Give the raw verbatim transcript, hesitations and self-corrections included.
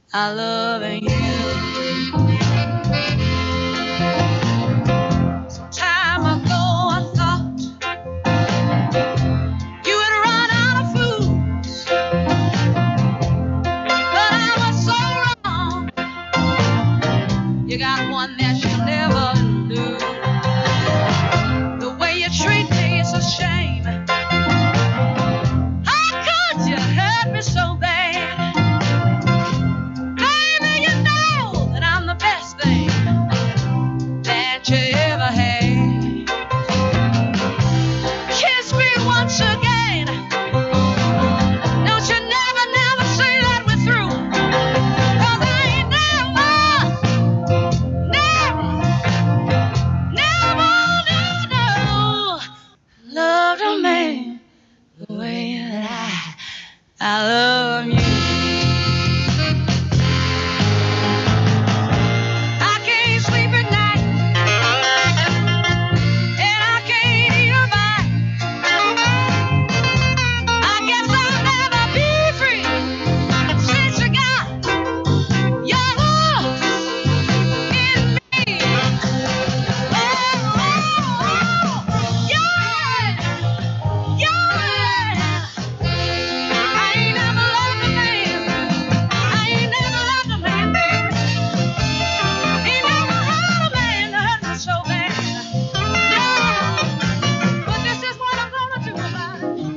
I love you. Some time ago I thought you had run out of food, but I was so wrong. You got one that you'll never lose. The way you treat me is a shame. How could you hurt me so bad? Baby, you know that I'm the best thing that you ever had. Kiss me once again. Don't you never, never say that we're through. 'Cause I ain't never, never, never, no, no, loved a man the way that I, I love you.